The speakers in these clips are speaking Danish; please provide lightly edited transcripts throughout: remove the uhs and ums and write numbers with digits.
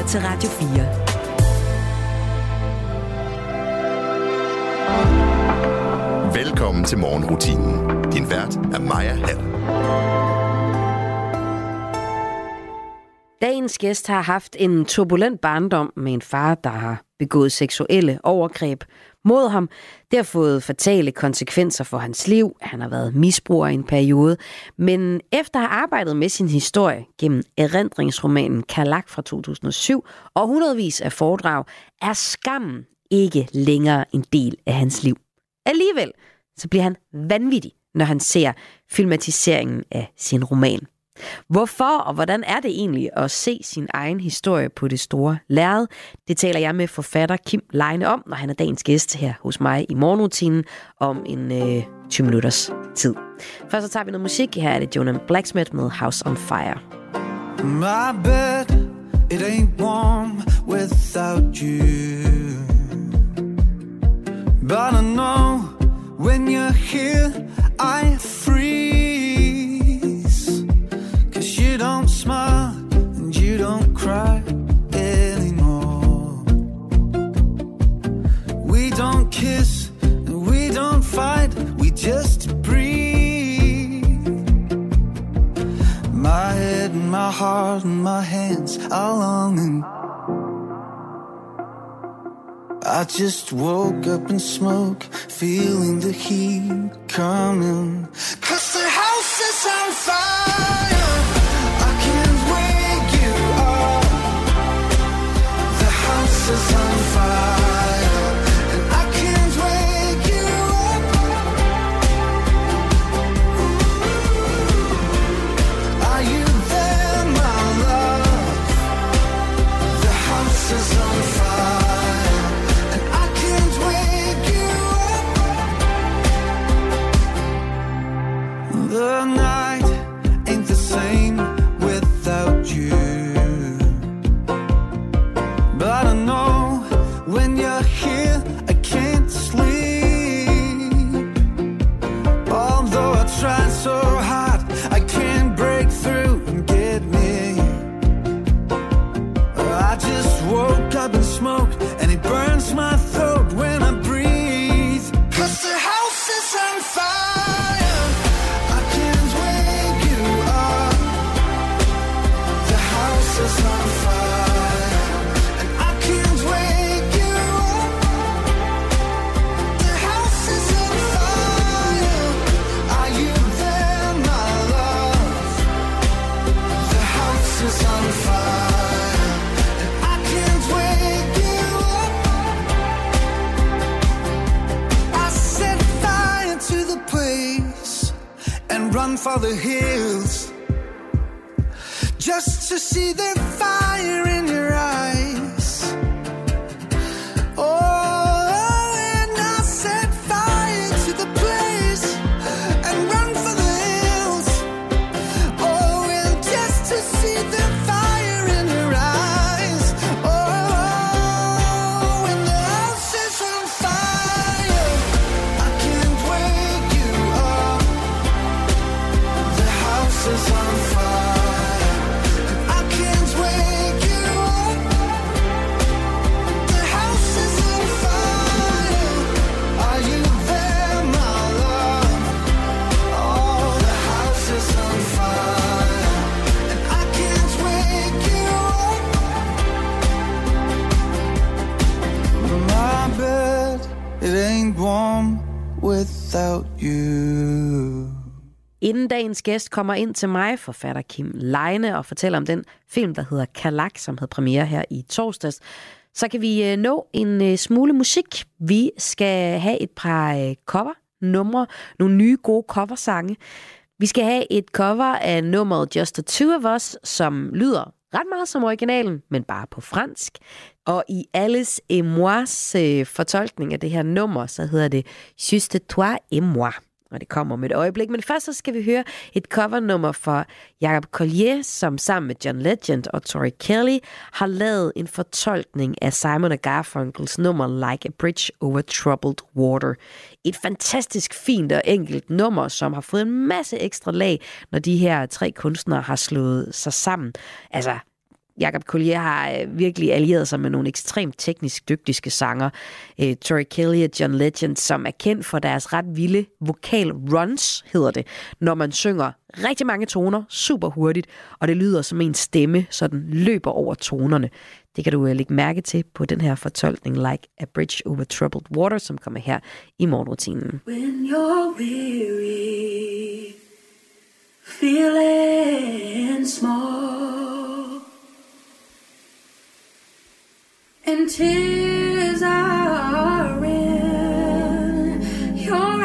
til Radio 4. Velkommen til morgenrutinen. Din vært er Maja Hall. Dagens gæst har haft en turbulent barndom med en far, der har begået seksuelle overgreb mod ham. Det har fået fatale konsekvenser for hans liv. Han har været misbruger i en periode. Men efter at have arbejdet med sin historie gennem erindringsromanen Kalak fra 2007 og hundredvis af foredrag, er skammen ikke længere en del af hans liv. Alligevel så bliver han vanvittig, når han ser filmatiseringen af sin roman. Hvorfor og hvordan er det egentlig at se sin egen historie på det store lærred? Det taler jeg med forfatter Kim Leine om, når han er dagens gæst her hos mig i morgenrutinen om en 20 minutters tid. Først så tager vi noget musik. Her er det Jonah Blacksmith med House on Fire. My bed, it ain't warm without you. But I know when you're here, I freeze. You don't smile and you don't cry anymore. We don't kiss and we don't fight, we just breathe. My head and my heart and my hands are longing. I just woke up in smoke, feeling the heat coming. 'Cause the house is on fire. Is on fire, and I can't wake you up. Are you there, my love? The house is on fire, and I can't wake you up. The night ain't the same without you. But I know when you're here, I can't sleep. Although I try so hard, I can't break through and get me. I just woke up in smoke, and it burns my throat when I breathe. 'Cause the house is on fire. I can't wake you up. The house is on fire. Run for the hills just to see the fire in your eyes. Oh, and I set fire to the place and run for the hills. Oh, and just to see the fire in your eyes. Oh, when the house is on fire, I can't wake you up. Is on fire, and I can't wake you up. The house is on fire. Are you there, my love? Oh, the house is on fire, and I can't wake you up. My bed, it ain't warm without you. Inden dagens gæst kommer ind til mig, forfatter Kim Leine, og fortæller om den film, der hedder Kalak, som havde premiere her i torsdags, så kan vi nå en smule musik. Vi skal have et par covernumre, nogle nye gode coversange. Vi skal have et cover af nummeret Just the Two of Us, som lyder ret meget som originalen, men bare på fransk. Og i Alice et Moi's fortolkning af det her nummer, så hedder det Juste toi et moi. Og det kommer om et øjeblik. Men først så skal vi høre et covernummer for Jacob Collier, som sammen med John Legend og Tori Kelly har lavet en fortolkning af Simon & Garfunkels nummer Like a Bridge Over Troubled Water. Et fantastisk fint og enkelt nummer, som har fået en masse ekstra lag, når de her tre kunstnere har slået sig sammen. Altså, Jakob Collier har virkelig allieret sig med nogle ekstremt teknisk dygtige sanger. Tori Kelly og John Legend, som er kendt for deres ret vilde vokal runs, hedder det, når man synger rigtig mange toner super hurtigt, og det lyder som en stemme, så den løber over tonerne. Det kan du lægge mærke til på den her fortolkning Like a Bridge Over Troubled Water, som kommer her i morgenrutinen. When you're weary, feeling small, and tears are in your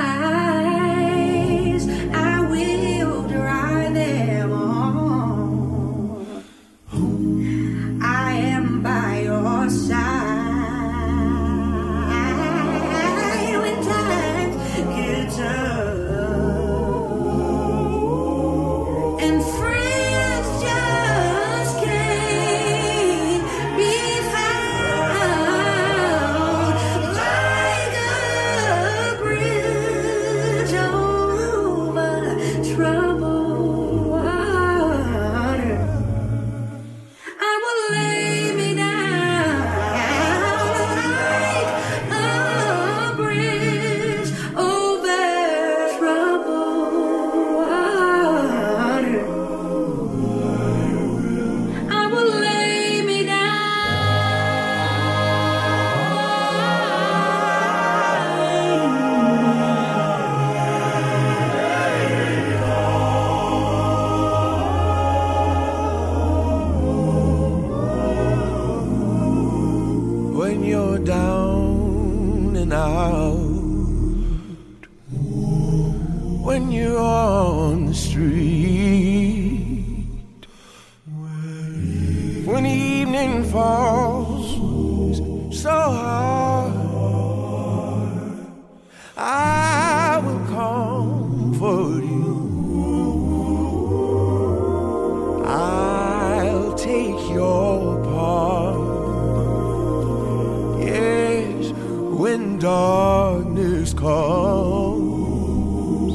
eyes, I will dry them all. I am by your side when times get tough, and friends just can't be found, like a bridge over troubled water. I will lay me down like a bridge over troubled water. I will lay me When you're down and out, when you're on the street, when evening falls so hard, I will comfort you. I'll take your part. Yes, when darkness comes,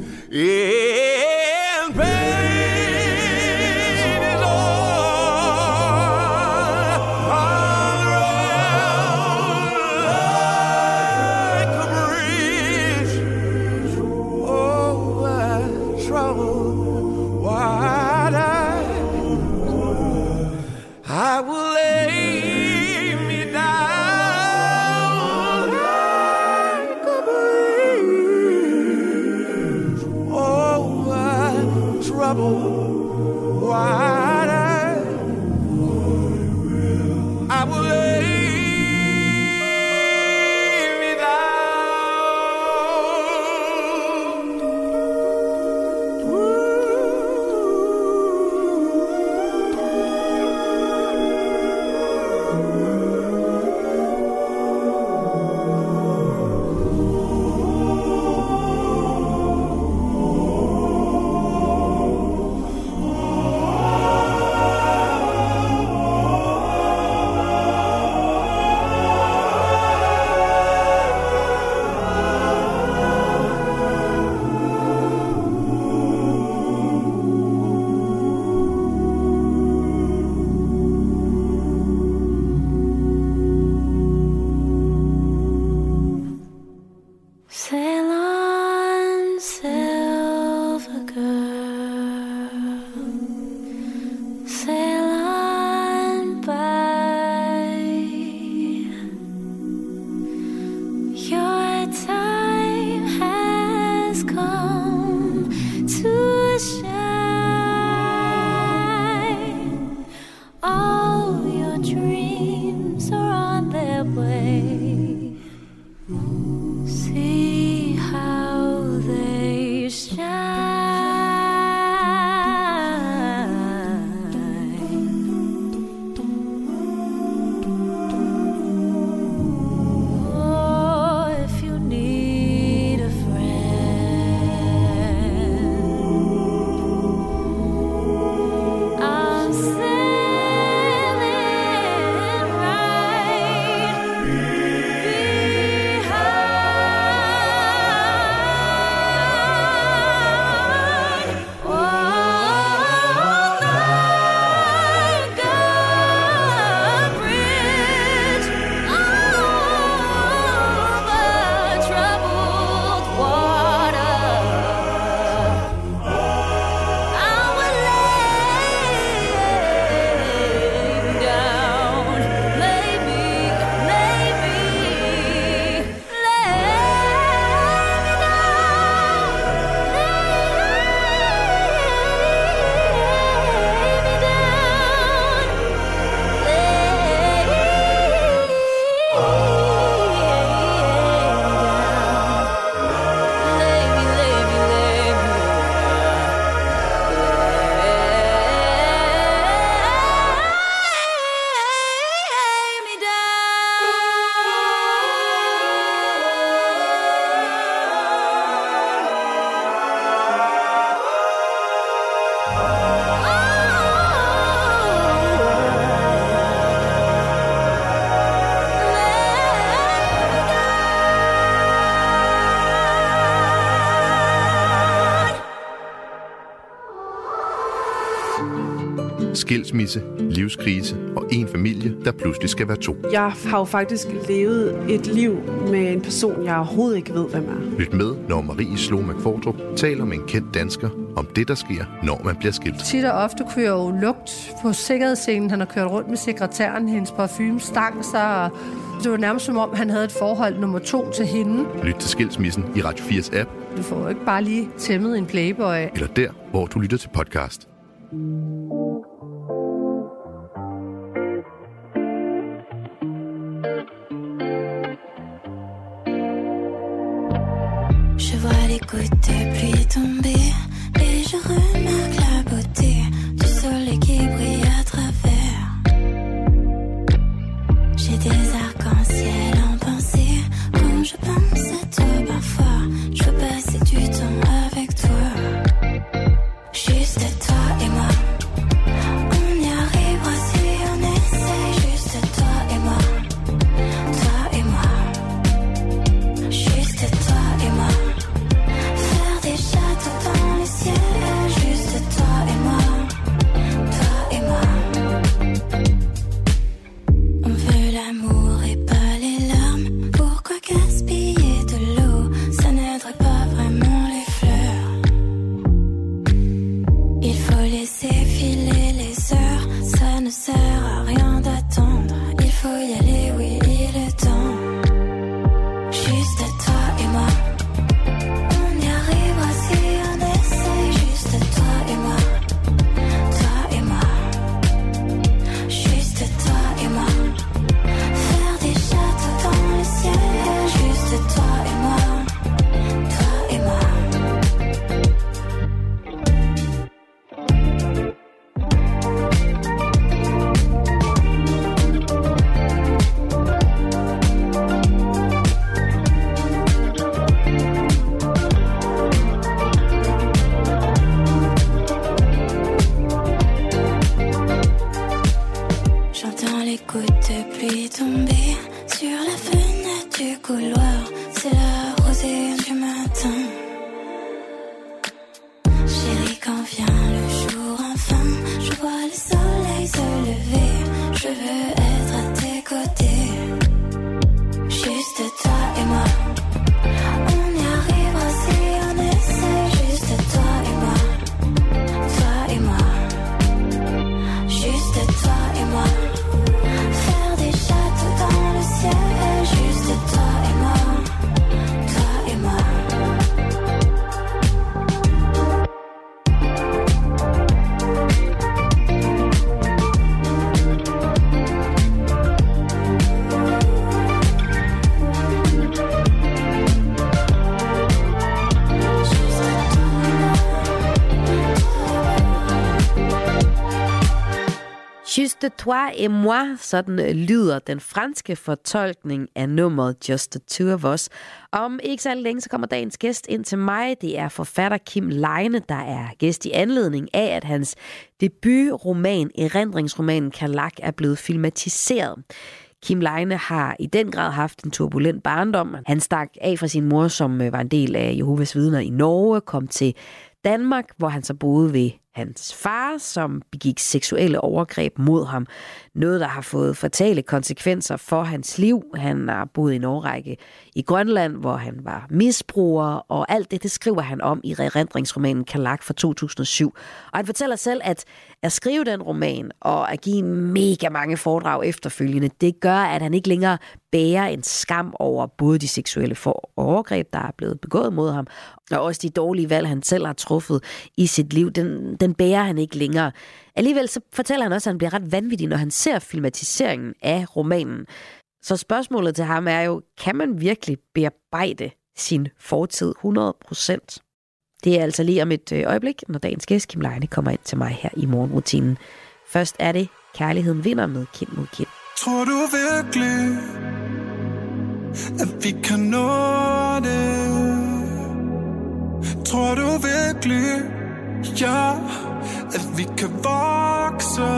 and pain is all around, Skilsmisse, livskrise og en familie, der pludselig skal være to. Jeg har jo faktisk levet et liv med en person, jeg overhovedet ikke ved, hvem er. Lyt med, når Marie Slo McFordrup taler med en kendt dansker om det, der sker, når man bliver skilt. Tit og ofte kunne jeg jo lugt på sikkerhedsscenen. Han har kørt rundt med sekretæren, hendes parfume stank sig, og det var nærmest som om, han havde et forhold nummer 2 til hende. Lyt til Skilsmissen i Radio 4's app. Du får jo ikke bare lige tæmmet en playboy. Eller der, hvor du lytter til podcast. Je vois les gouttes de pluie tomber et je remarque la beauté du soleil qui brille à travers. J'ai des arcs-en-ciel en pensée quand je pense à toi parfois. Je veux passer du temps avec toi, juste toi et moi. On y arrivera si on essaie, juste toi et moi. Toi et moi, juste toi et moi. Faire des châteaux dans le ciel, juste toi et moi. Toi et moi. On veut l'amour et pas les larmes. Pourquoi gaspiller de l'eau? Ça n'aiderait pas vraiment les fleurs. Il faut laisser filer les heures. Ça ne sert à rien d'attendre. Il faut y aller, oui, il est temps. Juste toi et moi. On y arrivera si on essaie. Juste toi et moi. Toi et moi. Juste toi et moi. Faire des châteaux dans le ciel. Juste toi et moi. Toi et moi. J'entends les gouttes de pluie tomber sur la fenêtre du couloir. C'est la rosée du matin. Chérie, quand vient le jour enfin, je vois le soleil se lever. Je veux être à tes côtés. Juste toi et moi. On y arrivera si on essaie. Juste toi et moi. Toi et moi. Juste toi et moi. Faire des châteaux dans le ciel. Juste toi et moi. Toi et moi. Juste toi et moi, sådan lyder den franske fortolkning af nummeret Just the Two of Us. Om ikke så længe, så kommer dagens gæst ind til mig. Det er forfatter Kim Leine, der er gæst i anledning af, at hans debutroman, erindringsromanen Kalak, er blevet filmatiseret. Kim Leine har i den grad haft en turbulent barndom. Han stak af fra sin mor, som var en del af Jehovas vidner i Norge, kom til Danmark, hvor han så boede ved hans far, som begik seksuelle overgreb mod ham. Noget, der har fået fatale konsekvenser for hans liv. Han har boet i en årrække i Grønland, hvor han var misbruger, og alt det skriver han om i erindringsromanen Kalak fra 2007. Og han fortæller selv, at skrive den roman og at give mega mange foredrag efterfølgende, det gør, at han ikke længere bærer en skam over både de seksuelle overgreb, der er blevet begået mod ham, og også de dårlige valg, han selv har truffet i sit liv. Den bærer han ikke længere. Alligevel så fortæller han også, at han bliver ret vanvittig, når han ser filmatiseringen af romanen. Så spørgsmålet til ham er jo, kan man virkelig bearbejde sin fortid 100%? Det er altså lige om et øjeblik, når dagens gæst Kim Leine kommer ind til mig her i morgenrutinen. Først er det Kærligheden vinder med Kim mod Kim. Tror du virkelig, at vi kan nå det? Tror du virkelig, ja, at vi kan vokse?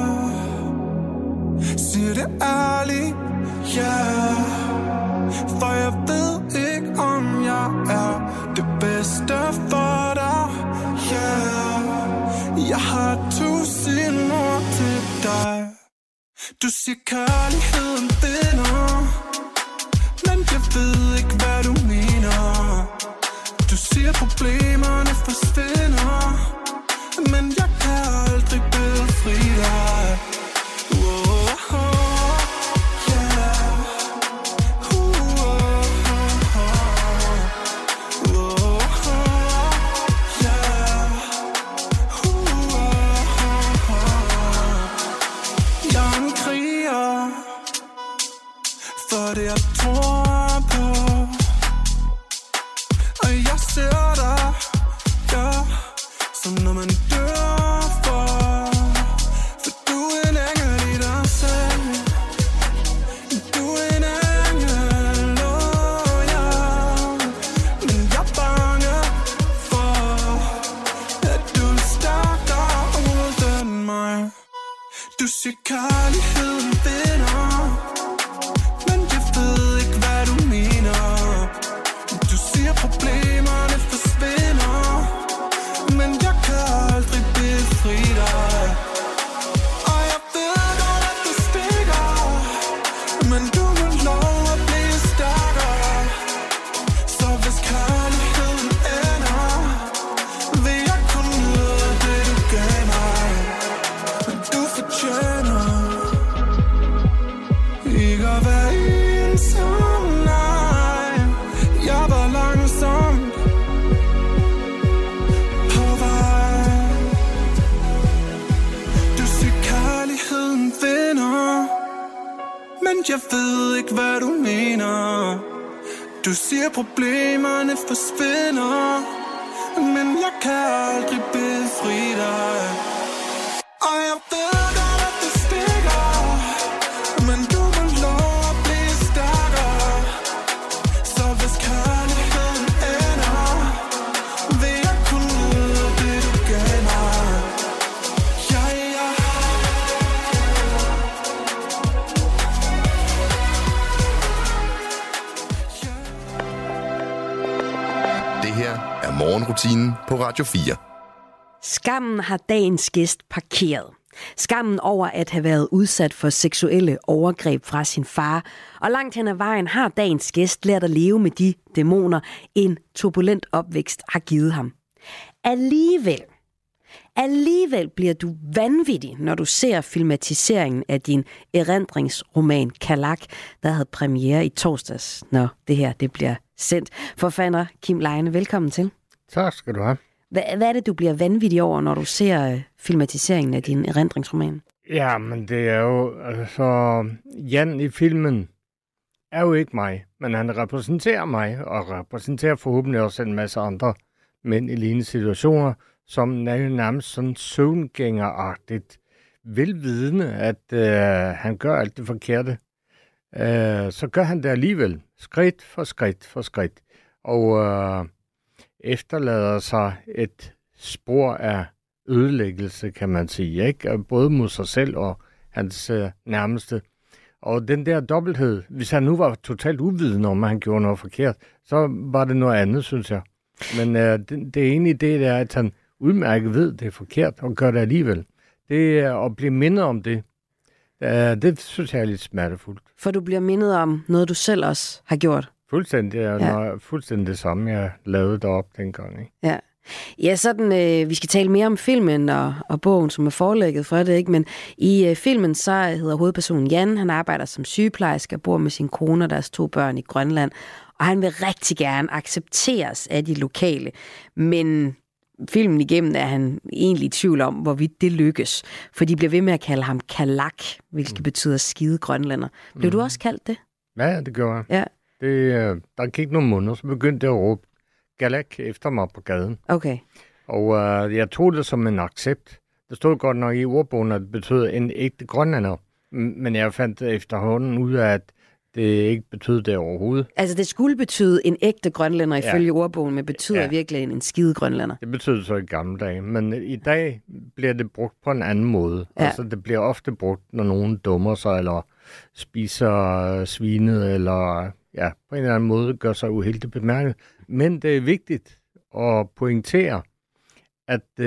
Sig det ærligt, ja. For jeg ved ikke, om jeg er det bedste for dig, ja. Jeg har bruge sine ord til dig. Du siger kærligheden vinder, men jeg ved ikke hvad du mener. Du siger problemerne forsvinder, men jeg kan aldrig befri dig. Det jeg tror på, og jeg ser dig, ja, som når man dør for du er en engel i dig selv. Du er en engel, oh ja, men jeg er bange for, at du er stærkere uden mig. Du siger kærligheden vinder, problemerne forsvinder, men jeg kan aldrig befri dig. Og jeg ved godt, at du stikker, men du må lov at blive stærkere. Så hvis kærligheden ender, vil jeg kun nyde det du gav mig. Men du fortjener ikke at være ensom. Jeg ved ikke hvad du mener. Du siger problemerne forsvinder, men jeg kan aldrig befri dig. Og jeg ved godt at det stikker, men du må lov at blive stærkere. Så hvis kærligheden ender, vil jeg kun nyde det du gav mig. Ja, ja. Her er morgenrutinen på Radio 4. Skammen har dagens gæst parkeret. Skammen over at have været udsat for seksuelle overgreb fra sin far. Og langt hen ad vejen har dagens gæst lært at leve med de dæmoner, en turbulent opvækst har givet ham. Alligevel bliver du vanvittig, når du ser filmatiseringen af din erindringsroman Kalak, der havde premiere i torsdags, når det her det bliver sendt. Forfatter Kim Leine, velkommen til. Tak skal du have. Hvad er det, du bliver vanvittig over, når du ser filmatiseringen af din erindringsroman? Ja, men det er jo, altså, Jan i filmen er jo ikke mig, men han repræsenterer mig, og repræsenterer forhåbentlig også en masse andre mænd i lignende situationer, som nærmest sådan søvngængeragtigt velvidende, at han gør alt det forkerte. Så gør han det alligevel, skridt for skridt, og efterlader sig et spor af ødelæggelse, kan man sige, ikke? Både mod sig selv og hans nærmeste. Og den der dobbelthed, hvis han nu var totalt uvidende om, at han gjorde noget forkert, så var det noget andet, synes jeg. Men det ene idé, det er, at han udmærket ved, det er forkert, og gør det alligevel. Det er at blive mindet om det. Det synes jeg er lidt smertefuldt. For du bliver mindet om noget, du selv også har gjort. Fuldstændig, fuldstændig det samme, jeg lavede derop dengang. Ikke? Ja, sådan, vi skal tale mere om filmen og bogen, som er forlægget for det, ikke? Men i filmen så hedder hovedpersonen Jan, han arbejder som sygeplejerske og bor med sin kone og deres 2 børn i Grønland. Og han vil rigtig gerne accepteres af de lokale, men filmen igennem er han egentlig i tvivl om, hvorvidt det lykkes. For de bliver ved med at kalde ham Kalak, hvilket betyder skide grønlænder. Blev du også kaldt det? Ja, det gjorde jeg. Ja. Der gik nogle måneder, så begyndte jeg at råbe Kalak efter mig på gaden. Okay. Og jeg tog det som en accept. Det stod godt nok i ordbogen, at det betød en ægte grønlænder. Men jeg fandt efterhånden ud af, at det ikke betød det overhovedet. Altså det skulle betyde en ægte grønlænder ifølge ordbogen, men betyder virkelig en skide grønlænder. Det betød så i gamle dage, men i dag bliver det brugt på en anden måde. Ja. Altså det bliver ofte brugt, når nogen dummer sig, eller spiser svinet, eller på en eller anden måde gør sig uheldigt bemærket. Men det er vigtigt at pointere, at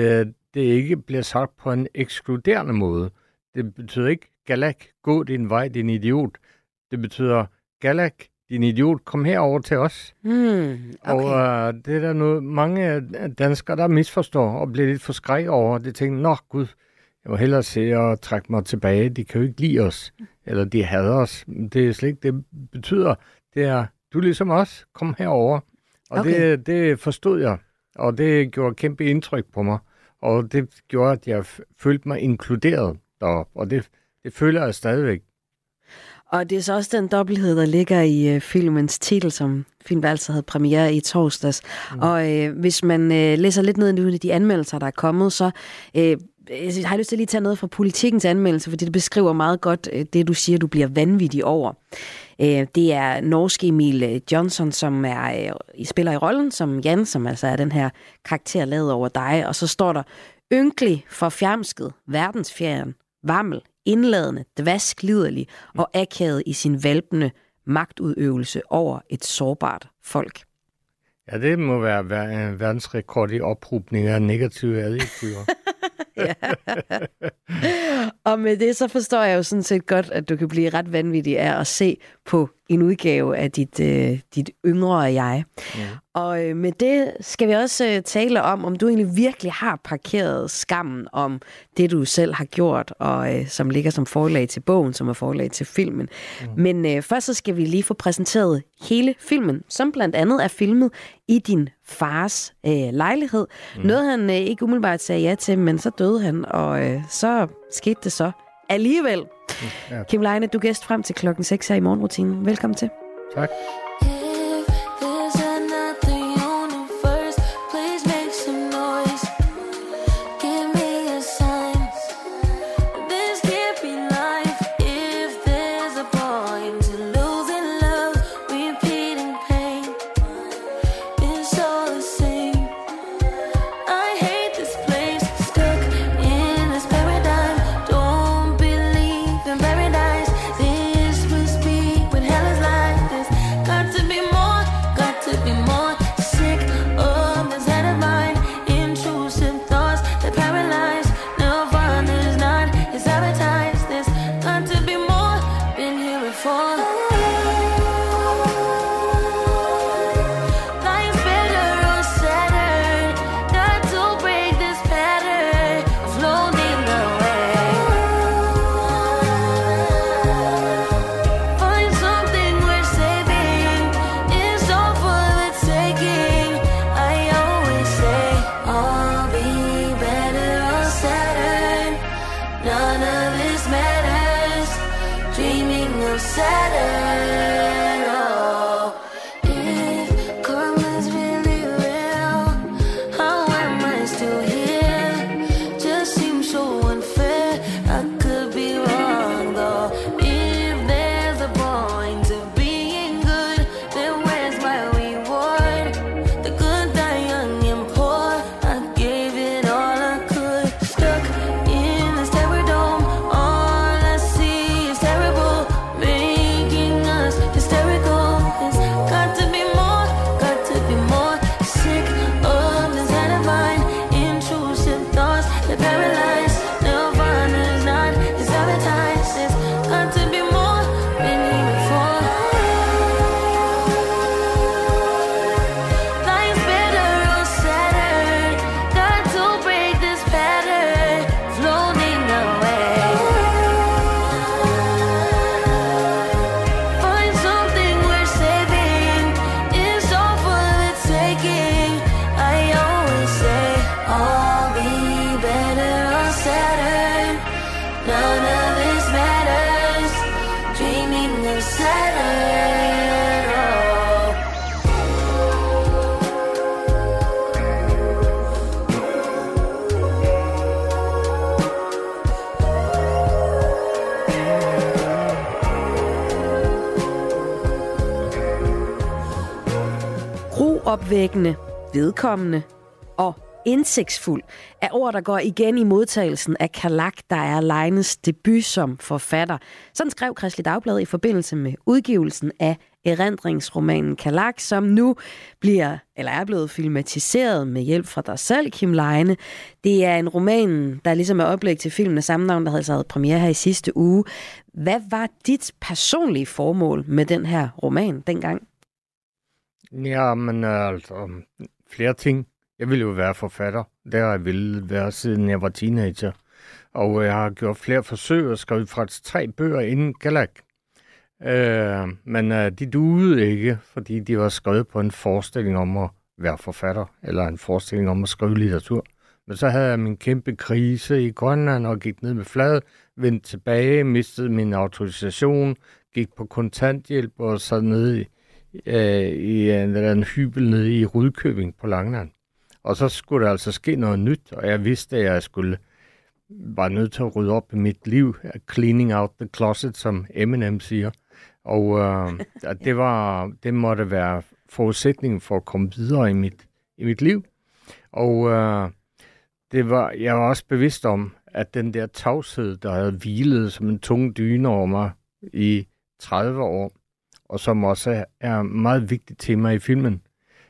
det ikke bliver sagt på en ekskluderende måde. Det betyder ikke, Galak, gå din vej, din idiot. Det betyder, Galak, din idiot, kom herover til os. Okay. Og det er der noget, mange danskere, der misforstår og bliver lidt forskrækket over. De tænker, nå gud, jeg må hellere se og trække mig tilbage. De kan jo ikke lide os, eller de hader os. Det er slet ikke, det betyder, det er, du er ligesom os, kom herover. Og det forstod jeg, og det gjorde kæmpe indtryk på mig. Og det gjorde, at jeg følte mig inkluderet deroppe, og det føler jeg stadigvæk. Og det er så også den dobbelthed, der ligger i filmens titel, som filmen altså havde premiere i torsdags. Og hvis man læser lidt ned i de anmeldelser, der er kommet, så har jeg lyst til at lige tage noget fra Politikens anmeldelse, fordi det beskriver meget godt det, du siger, du bliver vanvittig over. Det er norske Emil Johnson, som spiller i rollen som Jan, som altså er den her karakter lavet over dig. Og så står der, ynkelig, forfjamsket, verdensfjern, vammel, indladende, dvaskliderlig og akavet i sin valpende magtudøvelse over et sårbart folk. Ja, det må være en verdensrekord i ophobning af negative adjektiver. Ja. Og med det, så forstår jeg jo sådan set godt, at du kan blive ret vanvittig af at se på en udgave af dit yngre jeg. Ja. Og med det skal vi også tale om du egentlig virkelig har parkeret skammen om det, du selv har gjort, og som ligger som forlag til bogen, som er forlag til filmen. Men først så skal vi lige få præsenteret hele filmen, som blandt andet er filmet i din fars lejlighed. Noget han ikke umiddelbart sagde ja til, men så døde han, og så skete det så alligevel. Ja. Kim Leine, du er gæst frem til klokken 6 her i morgenrutinen. Velkommen til. Tak. Opvækkende, vedkommende og indsigtsfuld er ord, der går igen i modtagelsen af Kalak, der er Leines debut som forfatter. Sådan skrev Kristeligt Dagblad i forbindelse med udgivelsen af erindringsromanen Kalak, som nu er blevet filmatiseret med hjælp fra dig selv, Kim Leine. Det er en roman, der ligesom er oplæg til filmen af samme navn, der havde premiere her i sidste uge. Hvad var dit personlige formål med den her roman dengang? Ja, men altså, flere ting. Jeg ville jo være forfatter. Det har jeg ville være, siden jeg var teenager. Og jeg har gjort flere forsøg og skrevet faktisk 3 bøger inden Kalak. Men de duede ikke, fordi de var skrevet på en forestilling om at være forfatter, eller en forestilling om at skrive litteratur. Men så havde jeg min kæmpe krise i Grønland og gik ned med fladet, vendte tilbage, mistede min autorisation, gik på kontanthjælp og sad nede i en hybel nede i Rudkøbing på Langeland. Og så skulle der altså ske noget nyt, og jeg vidste, at jeg var nødt til at rydde op i mit liv. Cleaning out the closet, som Eminem siger. Og det måtte være forudsætningen for at komme videre i mit liv. Og jeg var også bevidst om, at den der tavshed, der havde hvilet som en tung dyne over mig i 30 år, og som også er et meget vigtigt tema i filmen,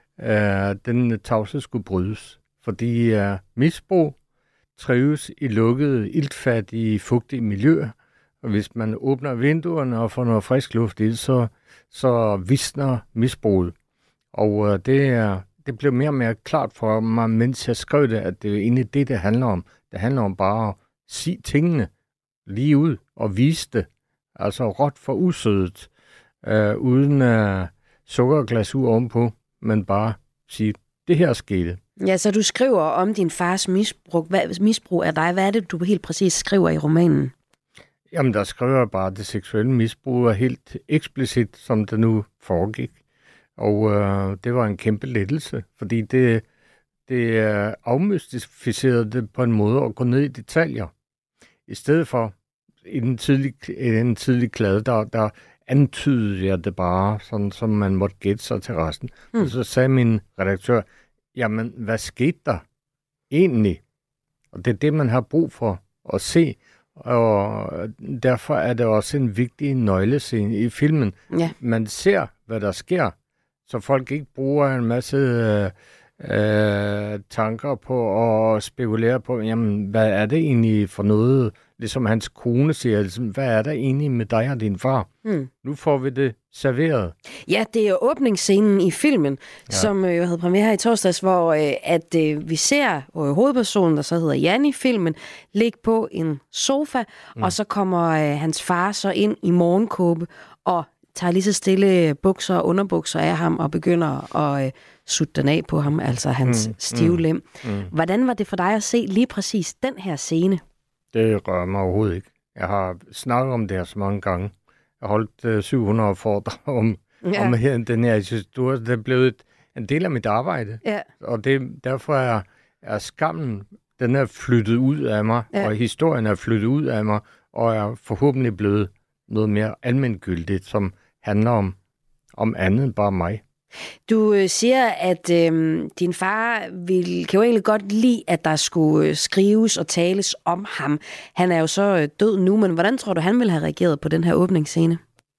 den tavshed skulle brydes. Fordi misbrug trives i lukkede, iltfattige, fugtige miljøer, og hvis man åbner vinduerne og får noget frisk luft i, så visner misbruget. Og det blev mere og mere klart for mig, mens jeg skrev det, at det er egentlig det handler om. Det handler om bare at sige tingene lige ud og vise det. Altså råt for usødet, uden sukkerglasur ovenpå, men bare sige, det her skete. Ja, så du skriver om din fars misbrug af dig. Hvad er det, du helt præcis skriver i romanen? Jamen, der skriver jeg bare, at det seksuelle misbrug er helt eksplicit, som det nu foregik. Og det var en kæmpe lettelse, fordi det afmystificerede det på en måde at gå ned i detaljer. I stedet for i den tidlige klade, der antydede jeg det bare, sådan som man måtte gætte sig til resten. Og så sagde min redaktør, jamen, hvad skete der egentlig? Og det er det, man har brug for at se. Og derfor er det også en vigtig nøglescene i filmen. Ja. Man ser, hvad der sker, så folk ikke bruger en masse tanker på at spekulere på, jamen, hvad er det egentlig for noget? Ligesom hans kone siger, ligesom, hvad er der egentlig med dig og din far? Nu får vi det serveret. Ja, det er åbningsscenen i filmen, som jo havde premiere her i torsdags, hvor vi ser hovedpersonen, der så hedder Jan i filmen, ligge på en sofa, og så kommer hans far så ind i morgenkåbe og tager lige så stille bukser og underbukser af ham og begynder at sutte den af på ham, altså hans stive lem. Hvordan var det for dig at se lige præcis den her scene? Det rører mig overhovedet ikke. Jeg har snakket om det her så mange gange. Jeg har holdt 700 foredrag om den her historie. Det er blevet en del af mit arbejde. Ja. Og derfor er skammen, den er flyttet ud af mig, og historien er flyttet ud af mig, og er forhåbentlig blevet noget mere almengyldigt, som handler om andet end bare mig. Du siger, at din far kan jo egentlig godt lide, at der skulle skrives og tales om ham. Han er jo så død nu, men hvordan tror du, han ville have reageret på den her åbningsscene?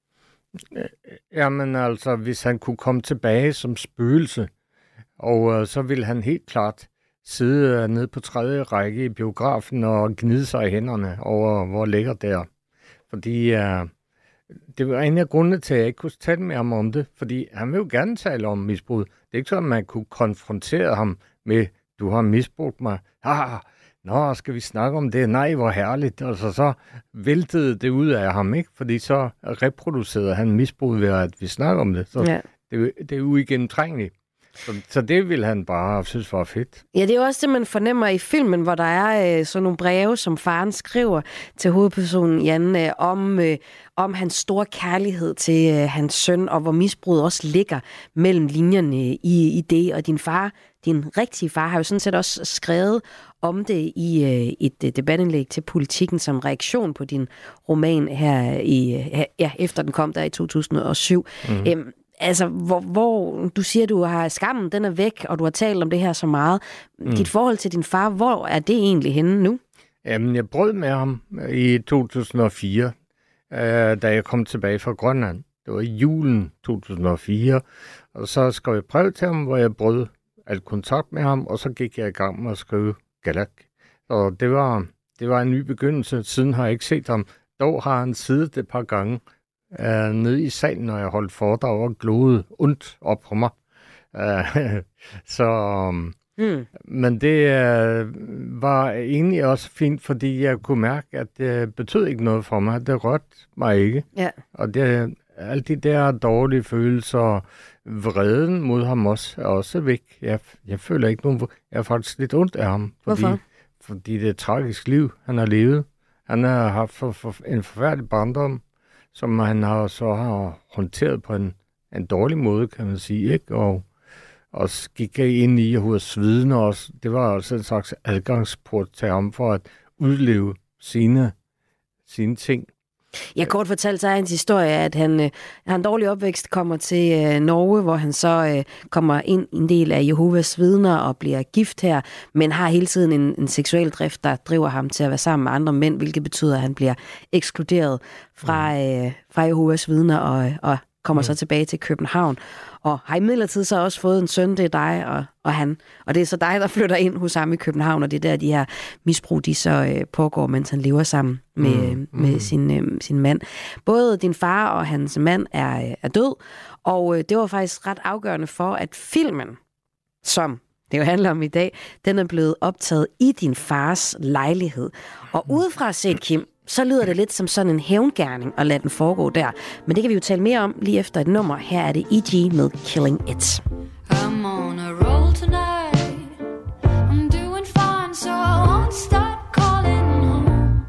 Jamen altså, hvis han kunne komme tilbage som spøgelse, og så ville han helt klart sidde nede på 3. række i biografen og gnide sig i hænderne over, hvor lækker det er. Fordi det var en af grundene til, at jeg ikke kunne tale med ham om det, fordi han vil jo gerne tale om misbrug. Det er ikke sådan, at man kunne konfrontere ham med, du har misbrugt mig. Nå, skal vi snakke om det? Nej, hvor herligt. Altså, så væltede det ud af ham, ikke? Fordi så reproducerede han misbrug ved, at vi snakker om det. Så det er uigennemtrængeligt. Så det vil han bare synes var fedt. Ja, det er også det, man fornemmer i filmen, hvor der er sådan nogle breve, som faren skriver til hovedpersonen Jan, om hans store kærlighed til hans søn, og hvor misbruget også ligger mellem linjerne i det. Og din rigtige far, har jo sådan set også skrevet om det i et debatindlæg til Politikken som reaktion på din roman her efter den kom der i 2007. Altså, hvor du siger, du har skammen, den er væk, og du har talt om det her så meget. Dit forhold til din far, hvor er det egentlig henne nu? Jamen, jeg brød med ham i 2004, da jeg kom tilbage fra Grønland. Det Det var i julen 2004. Og så skrev jeg brev til ham, hvor jeg brød al kontakt med ham, og så gik jeg i gang med at skrive Galak. Og det var en ny begyndelse. Siden har jeg ikke set ham. Dog har han siddet et par gange nede i salen, når jeg holdt foredrag og gloede ondt op på mig. Men det var egentlig også fint, fordi jeg kunne mærke, at det betød ikke noget for mig. Det rørte mig ikke. Ja. Og alle de der dårlige følelser, vreden mod ham også, er også væk. Jeg føler ikke nogen... Jeg er faktisk lidt ondt af ham. Hvorfor? Fordi det er et tragisk liv, han har levet. Han har haft en forfærdelig barndom, som han har håndteret på en dårlig måde, kan man sige, ikke? Og gik ind i at svidende også. Det var altså en slags adgangsport til ham for at udleve sine ting. Ja, kort fortalt så er hans historie, at han har en dårlig opvækst, kommer til Norge, hvor han så kommer ind i en del af Jehovas vidner og bliver gift her, men har hele tiden en seksuel drift, der driver ham til at være sammen med andre mænd, hvilket betyder, at han bliver ekskluderet fra Jehovas vidner og kommer så tilbage til København. Og har imidlertid så også fået en søn, det er dig og han. Og det er så dig, der flytter ind hos ham i København, og det er der, de her misbrug, de så pågår, mens han lever sammen med sin mand. Både din far og hans mand er død, og det var faktisk ret afgørende for, at filmen, som det jo handler om i dag, den er blevet optaget i din fars lejlighed. Og udefra set, Kim, så lyder det lidt som sådan en hævngerning at lade den foregå der. Men det kan vi jo tale mere om lige efter et nummer. Her er det E.G. med Killing It. I'm on a roll tonight. I'm doing fine, so I won't start calling home.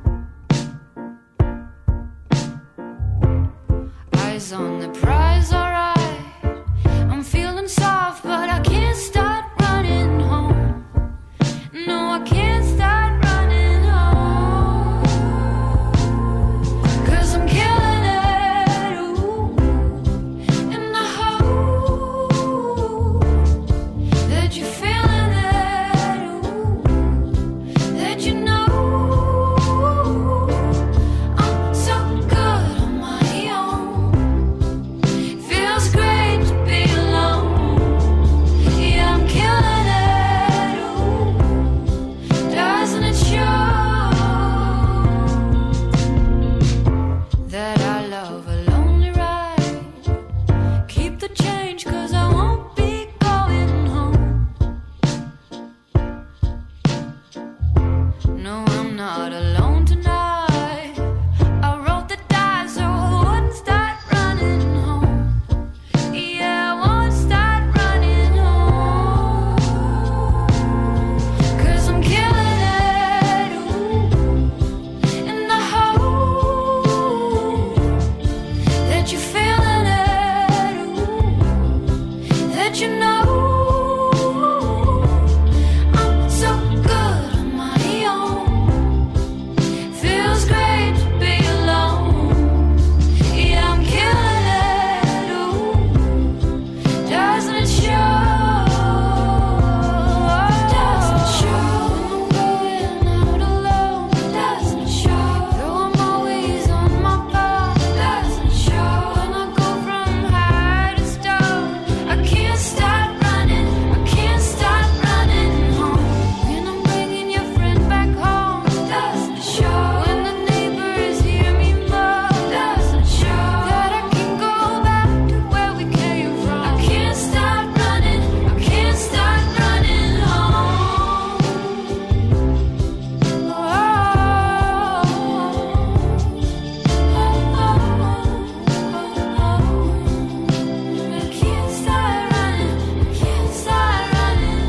Eyes on the prize, alright. I'm feeling soft, but I can't start running home. No, I can't start running home. 'Cause I'm killing it, ooh, in the hole. That you feeling it, ooh, that you know. I'm so good on my own. Feels great to be alone. Yeah, I'm killing it, ooh, doesn't it show that I love a lonely ride? Keep the change 'cause I won't be going home. No, I'm not alone tonight. I rolled the dice so I wouldn't start running home. Yeah, I won't start running home. 'Cause I'm killing it, ooh, in the hole. That you feeling it, ooh, that you know. I'm so good on my own. Feels great to be alone. Yeah, I'm killing it, ooh, doesn't it show? Doesn't it show when I'm going out alone? Doesn't it show? Though I'm always on my phone. Doesn't it show when I go from high to stone? I can't stop running. I can't stop running home. When I'm bringing your friend back home. Doesn't it show when the neighbors hear me moan? Doesn't it show that I can go back to where we came from? I can't stop running. I can't stop running home. I can't stop running. I can't stop running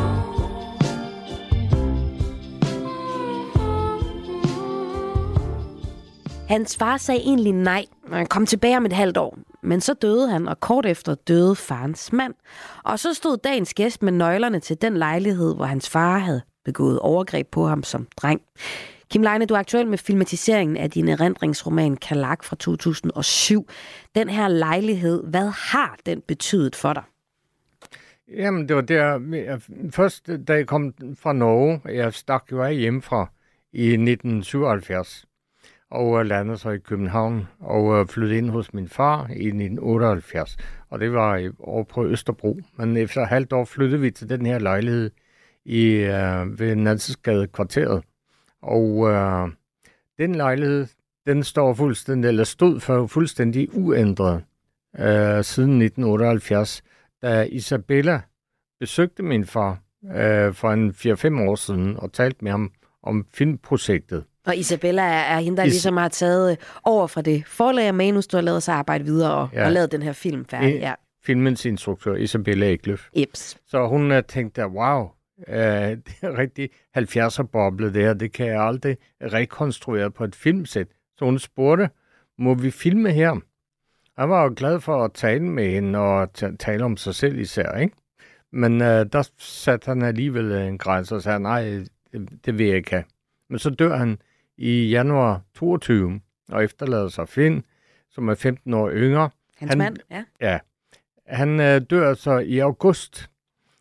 Hans far sagde egentlig nej, og han kom tilbage om et halvt år. Men så døde han, og kort efter døde farens mand. Og så stod dagens gæst med nøglerne til den lejlighed, hvor hans far havde begået overgreb på ham som dreng. Kim Leine, du er aktuel med filmatiseringen af din erindringsroman Kalak fra 2007. Den her lejlighed, hvad har den betydet for dig? Jamen, det var der... Først, da jeg kom fra Norge, jeg stak jo af hjemmefra i 1977. og landede så i København og flyttede ind hos min far i 1978. Og det var over på Østerbro. Men efter et halvt år flyttede vi til den her lejlighed ved Nansensgade kvarteret. Og den lejlighed, den stod for fuldstændig uændret siden 1978, da Isabella besøgte min far for en 4-5 år siden og talte med ham om filmprojektet. Og Isabella er hende, der ligesom har taget over fra det forlag og manus, du har lavet sig arbejde videre og lavet den her film færdig. Ja. Filmens instruktør, Isabella Eklöf. Ips. Så hun tænkte, wow, det er rigtig 70'er-boble der, det kan jeg aldrig rekonstruere på et filmsæt. Så hun spurgte, må vi filme her? Jeg var jo glad for at tale med hende og tale om sig selv især, ikke? Men der satte han alligevel en grænse og sagde, nej, det vil jeg ikke have. Men så dør han i januar 22 og efterlader sig Finn, som er 15 år yngre. Hans mand, ja. Ja. Han dør så i august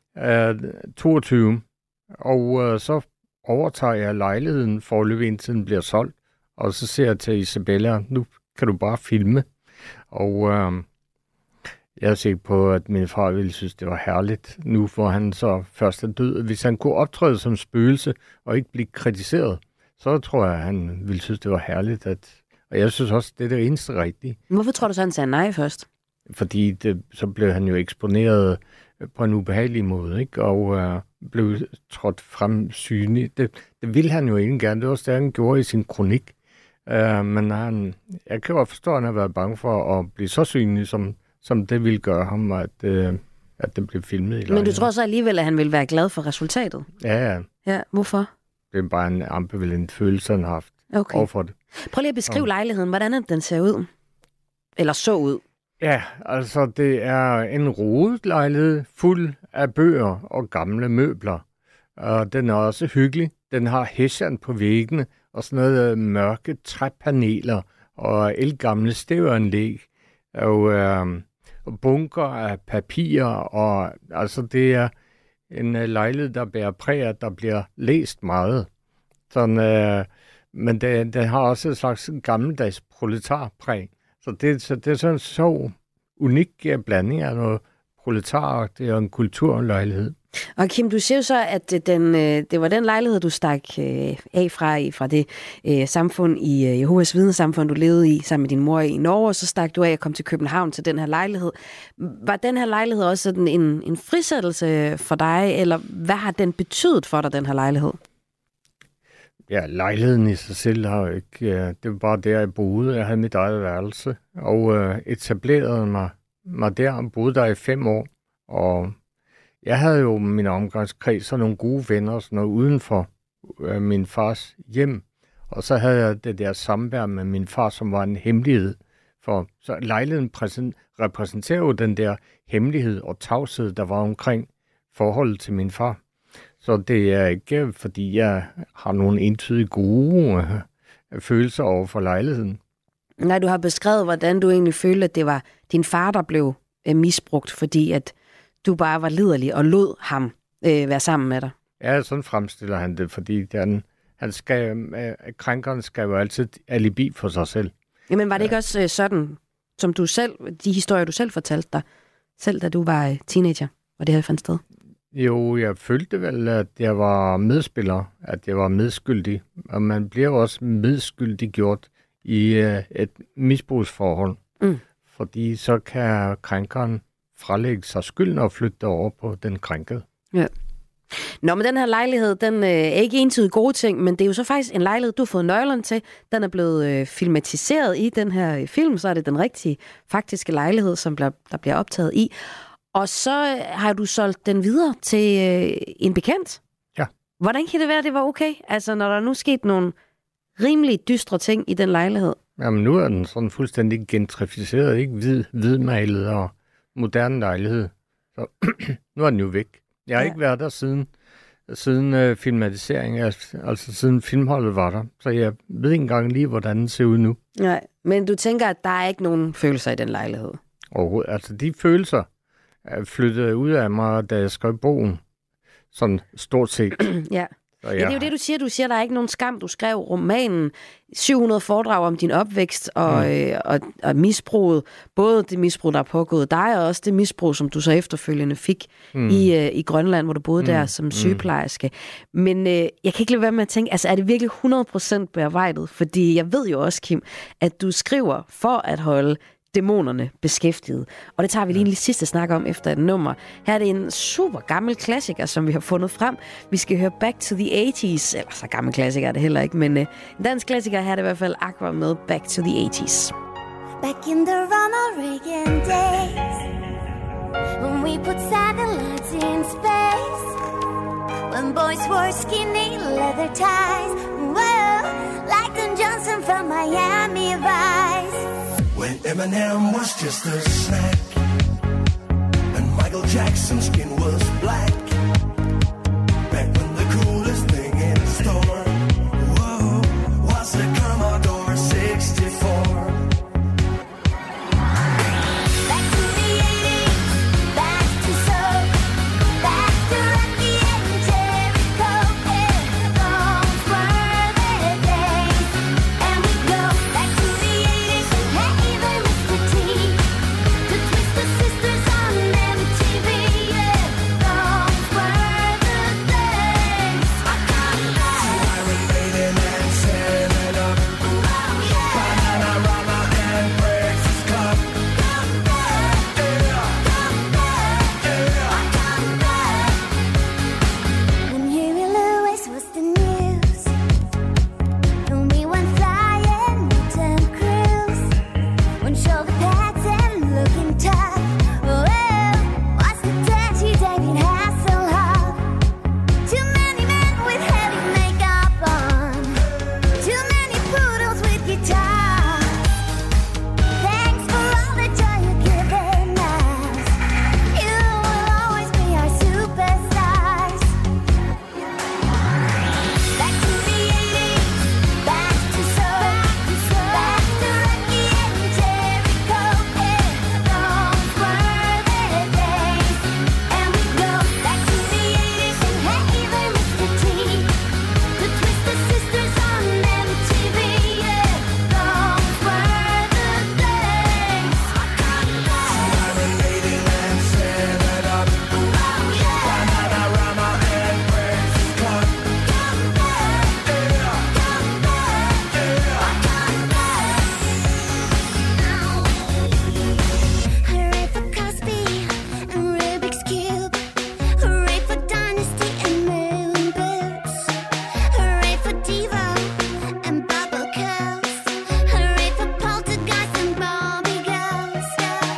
22, og så overtager jeg lejligheden foreløbig indtil den bliver solgt. Og så siger jeg til Isabella, nu kan du bare filme. Og jeg er sikker på, at min far ville synes, det var herligt, nu hvor han så først er død. Hvis han kunne optræde som spøgelse og ikke blive kritiseret, så tror jeg, at han ville synes, det var herligt. Og jeg synes også, det er det eneste rigtige. Hvorfor tror du så, han sagde nej først? Fordi så blev han jo eksponeret på en ubehagelig måde, ikke? Og blev trådt frem synlig. Det ville han jo egentlig gerne. Det var også det, han gjorde i sin kronik. Men jeg kan godt forstå, at han har været bange for at blive så synlig, som det ville gøre ham, at det blev filmet i lejligheden. Men du tror så alligevel, at han ville være glad for resultatet? Ja. Ja, hvorfor? Det er bare en ambivalent følelse, han har haft overfor det. Prøv lige at beskrive lejligheden. Hvordan den ser ud? Eller så ud? Ja, altså det er en rodet lejlighed, fuld af bøger og gamle møbler. Og den er også hyggelig. Den har hessian på væggene og sådan noget mørke træpaneler og elgamle stævanlæg og bunker af papirer. Og altså det er en lejlighed, der bærer præg, at der bliver læst meget. Sådan, men den har også et slags gammeldags proletarpræg. Så det er sådan en så unik blanding af noget proletaragtigt og en kulturlejlighed. Og Kim, du siger jo så, at det var den lejlighed, du stak af fra det samfund i Jehovas vidnesamfund, du levede i sammen med din mor i Norge, og så stak du af og kom til København til den her lejlighed. Var den her lejlighed også sådan en frisættelse for dig, eller hvad har den betydet for dig, den her lejlighed? Ja, lejligheden i sig selv har jo ikke... det var bare der, jeg boede. Jeg havde mit eget værelse, og etablerede mig der og boede der i 5 år. Og jeg havde jo min omgangskreds og nogle gode venner og sådan noget uden for min fars hjem. Og så havde jeg det der samvær med min far, som var en hemmelighed. Så lejligheden repræsenterer jo den der hemmelighed og tavshed, der var omkring forholdet til min far. Så det er ikke, fordi jeg har nogle entydige gode følelser over for lejligheden. Nej, du har beskrevet, hvordan du egentlig følte, at det var din far, der blev misbrugt, fordi at du bare var liderlig og lod ham være sammen med dig. Ja, sådan fremstiller han det, fordi krænkeren skal jo altid alibi for sig selv. Jamen var det ikke også sådan, som du selv, de historier, du selv fortalte dig, selv da du var teenager, hvor det her fandt sted? Jo, jeg følte vel, at jeg var medspiller, at jeg var medskyldig. Og man bliver også medskyldig gjort i et misbrugsforhold. Fordi så kan krænkeren frelægge sig skylden og flytte over på den krænkede. Ja. Nå, men den her lejlighed, den er ikke entydigt gode ting, men det er jo så faktisk en lejlighed, du har fået nøglerne til. Den er blevet filmatiseret i den her film, så er det den rigtige, faktiske lejlighed, som der bliver optaget i. Og så har du solgt den videre til en bekendt. Ja. Hvordan kan det være, at det var okay? Altså, når der nu skete nogle rimelig dystre ting i den lejlighed. Jamen, nu er den sådan fuldstændig gentrificeret, ikke? Hvidmalet og moderne lejlighed. Så nu er den jo væk. Jeg har ikke været der siden filmatiseringen, altså siden filmholdet var der. Så jeg ved ikke engang lige, hvordan den ser ud nu. Nej, men du tænker, at der er ikke nogen følelser i den lejlighed? Overhovedet. Altså, de følelser flyttede ud af mig, da jeg skrev bogen. Sådan stort set. Ja. Så Ja, det er jo det, du siger. Du siger, der er ikke nogen skam. Du skrev romanen 700 foredrag om din opvækst og misbruget. Både det misbrug, der er pågået dig, og også det misbrug, som du så efterfølgende fik i Grønland, hvor du boede der som sygeplejerske. Men jeg kan ikke lade være med at tænke, altså er det virkelig 100% bearbejdet? Fordi jeg ved jo også, Kim, at du skriver for at holde dæmonerne beskæftiget. Og det tager vi lige en sidste snak om efter et nummer. Her er det en super gammel klassiker, som vi har fundet frem. Vi skal høre Back to the 80's. Eller så gammel klassiker er det heller ikke, men en dansk klassiker her er det i hvert fald Aqua med Back to the 80's. Back in the Ronald Reagan days, when we put satellites in space, when boys wore skinny leather ties, well, like Don Johnson from Miami Vice. When Eminem was just a snack and Michael Jackson's skin was black. Back when the coolest thing in the store, whoa, was the Commodore 64. Back to the 80s, back to soul, back to Rocky and Jericho. Those were the days, and we go back to the 80s. Hey there, Mr. T, the Twisted Sisters on MTV. Yeah, those were the days. I come back. Iron Maiden and 7-Up, Bananarama and Breakfast Club. Come back, come back, I come back. When Huey Lewis was the news, and we went flying with Tom Cruise, when shoulder pads and looking tough. Well, what's the dirty David Hasselhoff? Too many men with heavy makeup on, too many poodles with guitars. Thanks for all the joy you've given us. You will always be our superstars. Back to the 80s, back to soul, back to Rocky and Jericho. Those were the days, and we go back to the 80s. And hey there, Mr. T, the Twisted Sisters on MTV. Yeah, those were the days. I come back. Iron Maiden and 7-Up, Bananarama and Breakfast Club. Come back, come back, I come back. Hooray for Cosby and Rubik's Cube. Hooray for Dynasty and Moon Boots. Hooray for Devo and Bubble Curls. Hooray for Poltergeist and Barbie Girls.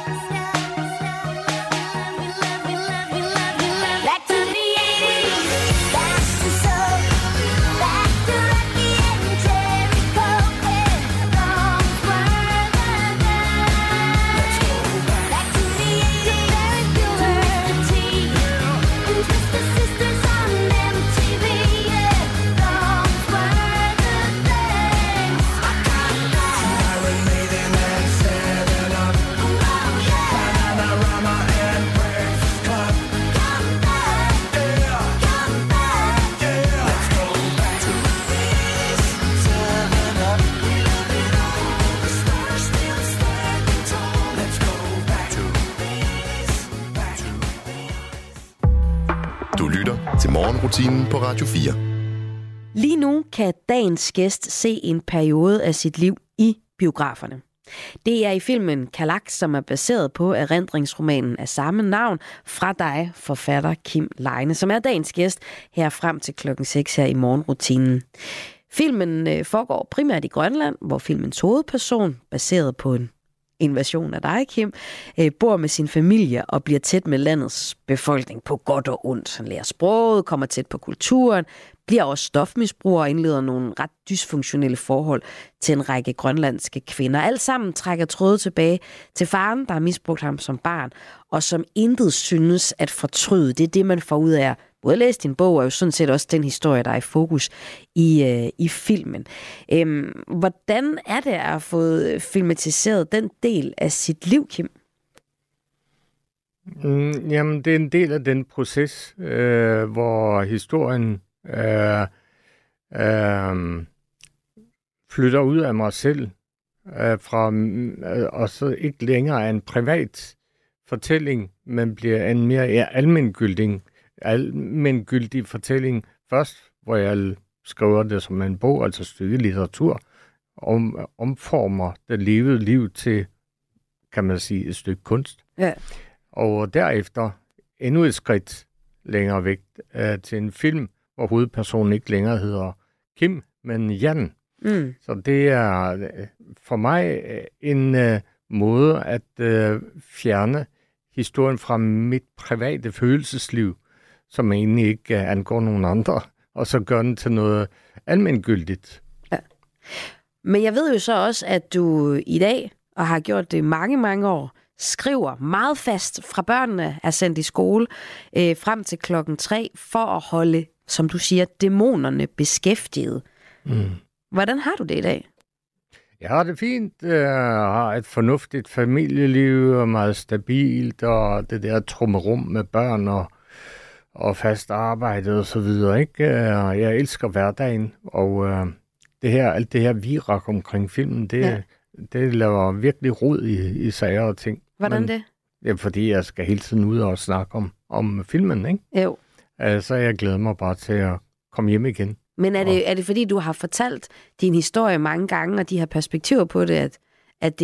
We love. Back to the 80s, back to soul, back to Rocky and Jericho. Those were the days. Back to the 80s, Twisted T, and Twisted Sisters on MTV. Yeah, those were the days. I come back. Iron Maiden and 7-Up, Bananarama and Breakfast Club. Come back, come back. Let's go back to the 80s, 7-Up. We love it all. The stars still standing tall. Let's go back to the 80s, back to the 80s. Du lytter til morgenrutinen på Radio 4. Lige nu kan dagens gæst se en periode af sit liv i biograferne. Det er i filmen Kalak, som er baseret på erindringsromanen af samme navn fra dig, forfatter Kim Leine, som er dagens gæst her frem til klokken 6 her i morgenrutinen. Filmen foregår primært i Grønland, hvor filmens hovedperson, baseret på en version af dig, Kim, bor med sin familie og bliver tæt med landets befolkning på godt og ondt. Han lærer sproget, kommer tæt på kulturen, bliver også stofmisbruger og indleder nogle ret dysfunktionelle forhold til en række grønlandske kvinder. Alt sammen trækker tråde tilbage til faren, der har misbrugt ham som barn, og som intet synes at fortryde. Det er det, man får ud af både at læse din bog, og jo sådan set også den historie, der er i fokus i filmen. Hvordan er det at have fået filmatiseret den del af sit liv, Kim? Jamen, det er en del af den proces, hvor historien flytter ud af mig selv, og så ikke længere er en privat fortælling, men bliver en mere almengyldig fortælling først, hvor jeg skriver det som en bog, altså stykke litteratur, omformer det levede liv til, kan man sige, et stykke kunst. Ja. Og derefter endnu et skridt længere væk til en film, hvor hovedpersonen ikke længere hedder Kim, men Jan. Mm. Så det er for mig en måde at fjerne historien fra mit private følelsesliv, som egentlig ikke angår nogen andre, og så gør den til noget almengyldigt. Ja. Men jeg ved jo så også, at du i dag, og har gjort det mange, mange år, skriver meget fast fra børnene er sendt i skole frem til 3:00 for at holde, som du siger, dæmonerne beskæftiget. Mm. Hvordan har du det i dag? Jeg har det fint. Jeg har et fornuftigt familieliv, og meget stabilt, og det der trummerum med børn og fast arbejde og så videre, ikke? Jeg elsker hverdagen, og alt det her virak omkring filmen, det laver virkelig rod i sager og ting. Hvordan det? Ja, fordi jeg skal hele tiden ud og snakke om filmen, ikke? Jo. Så jeg glæder mig bare til at komme hjem igen. Men er det fordi, du har fortalt din historie mange gange, og de har perspektiver på det, at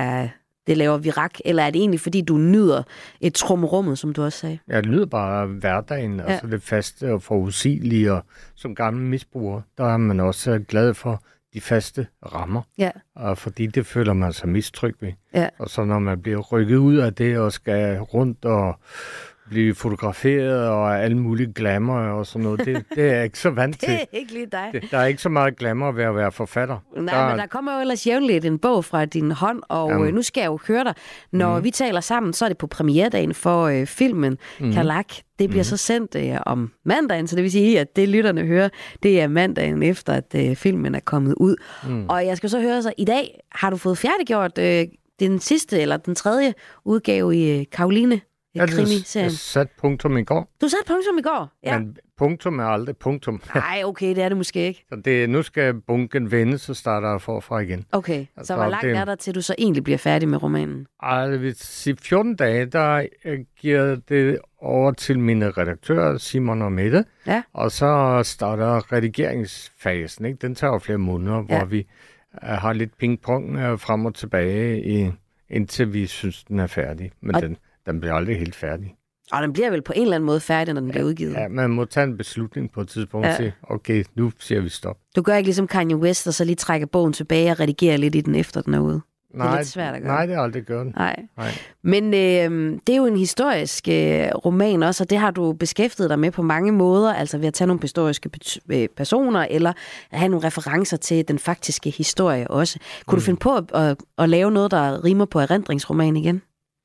det laver virak, eller er det egentlig fordi, du nyder et trummerummet, som du også sagde? Jeg nyder bare hverdagen, altså det faste og forudsigelige, og som gammel misbruger, der er man også glad for de faste rammer, og fordi det føler man sig mistryg ved. Ja. Og så når man bliver rykket ud af det, og skal rundt og blive fotograferet og alle mulige glamour og sådan noget. Det er jeg ikke så vant til. Det er ikke lige dig. Der er ikke så meget glamour ved at være forfatter. Nej, men der kommer jo ellers jævnligt en bog fra din hånd, og nu skal jeg jo høre dig. Når vi taler sammen, så er det på premieredagen for filmen Kalak. Det bliver så sendt om mandagen, så det vil sige, at det lytterne hører, det er mandagen efter, at filmen er kommet ud. Og jeg skal så høre, så i dag har du fået færdiggjort den sidste eller den tredje udgave i Karoline. Jeg satte punktum i går. Du satte punktum i går? Ja. Men punktum er aldrig punktum. Nej, okay, det er det måske ikke. Så nu skal bunken vende, så starter jeg forfra igen. Okay, så hvor langt er der til, du så egentlig bliver færdig med romanen? Det vil sige 14 dage, der giver det over til mine redaktører, Simon og Mette. Ja. Og så starter redigeringsfasen, ikke? Den tager jo flere måneder, hvor vi har lidt pingpong frem og tilbage, indtil vi synes, den er færdig. Men den bliver aldrig helt færdig. Og den bliver vel på en eller anden måde færdig, når den bliver udgivet? Ja, man må tage en beslutning på et tidspunkt og sige, okay, nu siger vi stop. Du gør ikke ligesom Kanye West, og så lige trækker bogen tilbage og redigerer lidt i den, efter den er ude? Det er lidt svært at gøre. Nej, det har aldrig gjort. Nej. Men det er jo en historisk roman også, og det har du beskæftiget dig med på mange måder, altså ved at tage nogle historiske personer, eller at have nogle referencer til den faktiske historie også. Kunne du finde på at lave noget, der rimer på erindringsroman igen?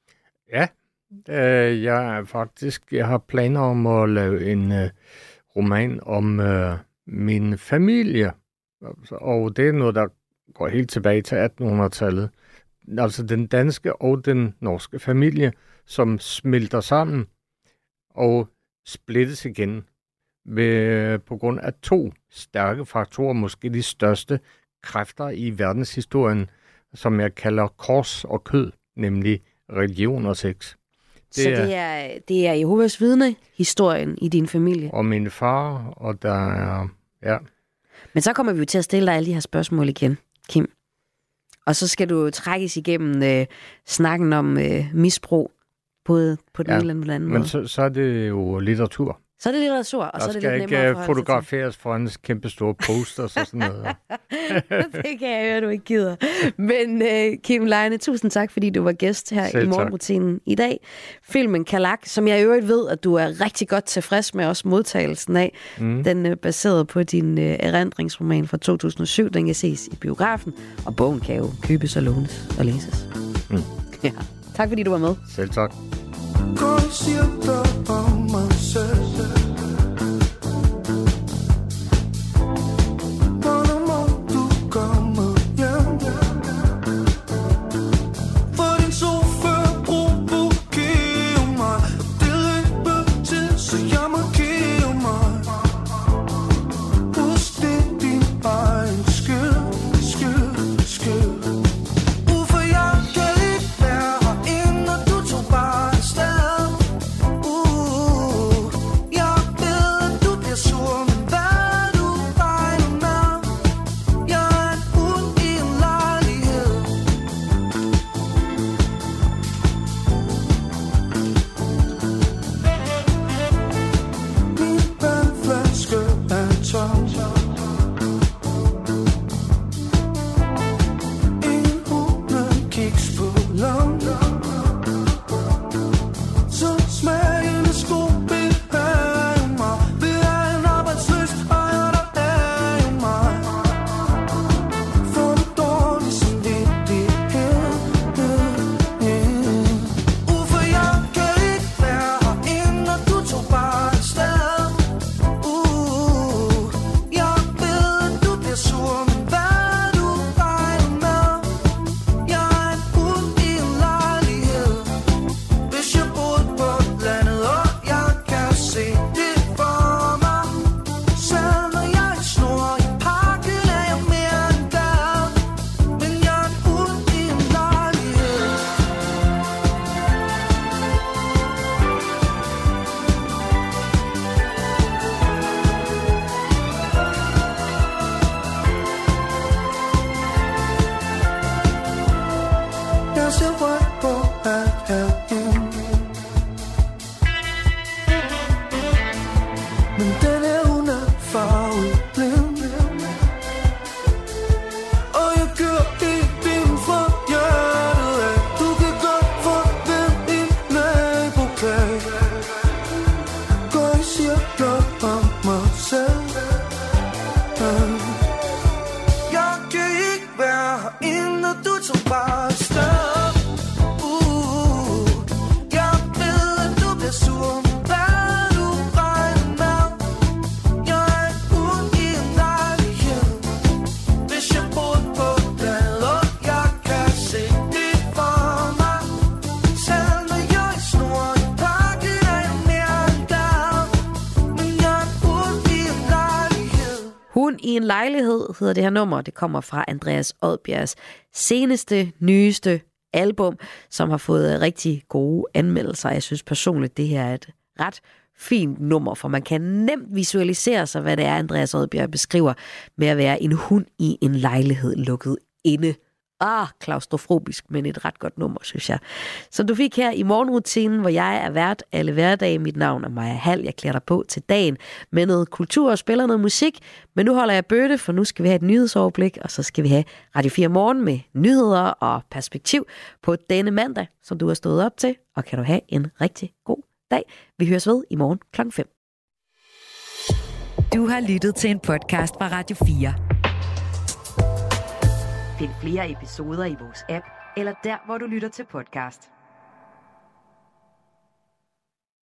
Ja, jeg har planer om at lave en roman om min familie, og det er noget, der går helt tilbage til 1800-tallet. Altså den danske og den norske familie, som smelter sammen og splittes igen på grund af 2 stærke faktorer, måske de største kræfter i verdenshistorien, som jeg kalder kors og kød, nemlig religion og sex. Det er Jehovas vidne-historien i din familie? Og min far, og der er... Ja. Men så kommer vi jo til at stille dig alle de her spørgsmål igen, Kim. Og så skal du trækkes igennem snakken om misbrug, både på den ene eller den anden måde. Men så er det jo litteratur. Så er det litteratur, og så er det lidt nemmere at forholde sig til. Der skal ikke fotograferes foran en kæmpe store poster og sådan noget. Det kan jeg høre, du ikke gider. Men Kim Leine, tusind tak, fordi du var gæst her i Morgenrutinen i dag. Filmen Kalak, som jeg i øvrigt ved, at du er rigtig godt tilfreds med også modtagelsen af. Den er baseret på din erindringsroman fra 2007. Den kan ses i biografen, og bogen kan jo købes og lånes og læses. Ja. Tak fordi du var med. Selv tak. Husk det jeg ser rødt på alt herinde. Men den er hun er farveblind. Og jeg kører i bilen fra hjertet af. Du kan godt forvente en naboklag. Går i cirkler om mig selv. Jeg kan ikke være herinde, når du tager bare afsted. Jeg ved, at du bliver sur. Hvad du regner med? Jeg er ude i en lejlighed. Hvis jeg boede på gaden, og jeg kan se det for mig. Selv når jeg er snor i pakken, er jeg mere end glad. Men jeg er ude i en lejlighed. Hun i en lejlighed hedder det her nummer. Det kommer fra Andreas Odbjergs seneste, nyeste album, som har fået rigtig gode anmeldelser. Jeg synes personligt, det her er et ret fint nummer, for man kan nemt visualisere sig, hvad det er, Andreas Odbjerg beskriver med at være en hund i en lejlighed lukket inde. Klaustrofobisk, men et ret godt nummer, synes jeg. Som du fik her i morgenrutinen, hvor jeg er vært alle hverdage. Mit navn er Maja Hall. Jeg klæder dig på til dagen med noget kultur og spiller noget musik. Men nu holder jeg bøtte, for nu skal vi have et nyhedsoverblik, og så skal vi have Radio 4 Morgen med nyheder og perspektiv på denne mandag, som du har stået op til. Og kan du have en rigtig god dag. Vi høres ved i morgen kl. 5. Du har lyttet til en podcast fra Radio 4. Find flere episoder i vores app, eller der, hvor du lytter til podcast.